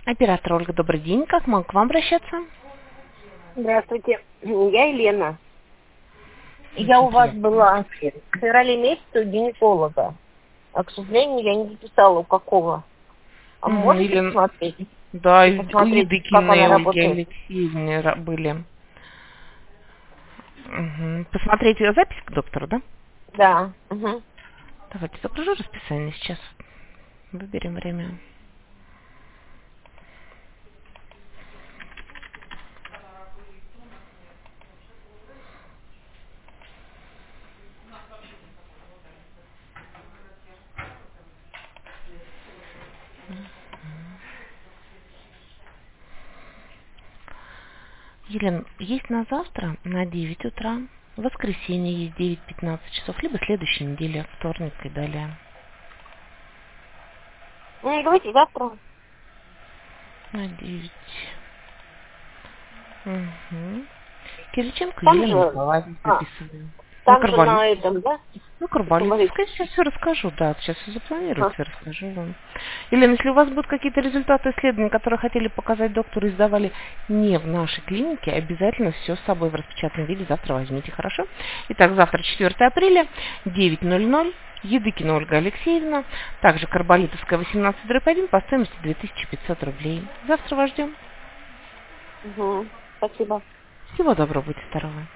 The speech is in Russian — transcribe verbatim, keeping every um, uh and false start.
Оператор Ольга, добрый день. Как могу к вам обращаться? Здравствуйте, я Елена. Я у вас была в феврале месяце у гинеколога. А, к сожалению, я не записала, у какого. А Угу, можете или... посмотреть Да, и у посмотреть, как Едыкиной она Ольги работает? Алексеевны ра- были. Угу. Посмотрите запись к доктору, да? Да. Угу. Давайте загружу расписание сейчас. Выберем время. Елена, есть на завтра на девять утра. В воскресенье есть девять пятнадцать часов, либо следующей неделе, вторник и далее. Ну, давайте завтра. На девять. Угу. Кириченко Там Елена же, Николаевна а, записываю. На там же на Карвалите. этом, да? Ну, Говорите. Карвалицкая, сейчас все расскажу, да, сейчас все запланирую, Ага. все расскажу вам. Елена, если у вас будут какие-то результаты исследований, которые хотели показать доктору и сдавали не в нашей клинике, обязательно все с собой в распечатанном виде завтра возьмите, хорошо? Итак, завтра четвёртого апреля, девять ноль ноль, Едыкина Ольга Алексеевна, также Карболитовская, восемнадцать дробь один, по стоимости две тысячи пятьсот рублей. Завтра вас ждем. Угу. Спасибо. Всего доброго, будьте здоровы.